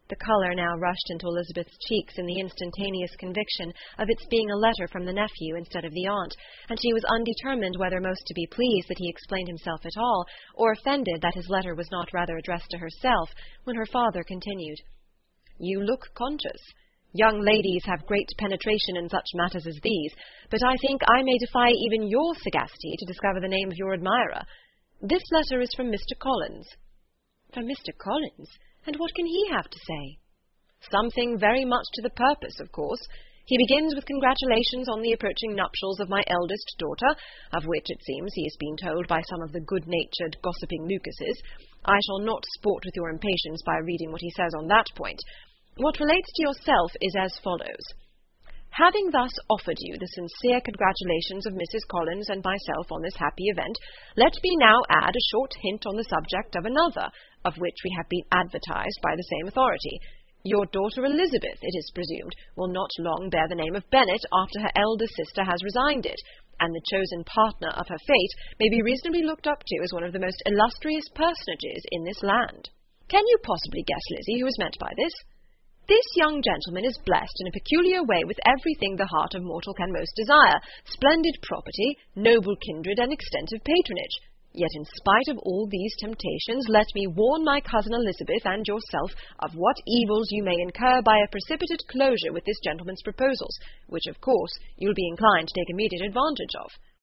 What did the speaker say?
The colour now rushed into Elizabeth's cheeks in the instantaneous conviction of its being a letter from the nephew instead of the aunt, and she was undetermined whether most to be pleased that he explained himself at all, or offended that his letter was not rather addressed to herself, when her father continued, "You look conscious. Young ladies have great penetration in such matters as these, but I think I may defy even your sagacity to discover the name of your admirer. This letter is from Mr. Collins." "From Mr. Collins? And what can he have to say?" "Something very much to the purpose, of course. He begins with congratulations on the approaching nuptials of my eldest daughter, of which, it seems, he has been told by some of the good-natured, gossiping Lucases. I shall not sport with your impatience by reading what he says on that point. What relates to yourself is as follows. Having thus offered you the sincere congratulations of Mrs. Collins and myself on this happy event, let me now add a short hint on the subject of another, of which we have been advertised by the same authority. Your daughter Elizabeth, it is presumed, will not long bear the name of Bennet after her elder sister has resigned it, and the chosen partner of her fate may be reasonably looked up to as one of the most illustrious personages in this land. Can you possibly guess, Lizzie, who is meant by this? This young gentleman is blessed in a peculiar way with everything the heart of mortal can most desire, splendid property, noble kindred, and extensive patronage. Yet in spite of all these temptations, let me warn my cousin Elizabeth and yourself of what evils you may incur by a precipitate closure with this gentleman's proposals, which, of course, you'll be inclined to take immediate advantage of.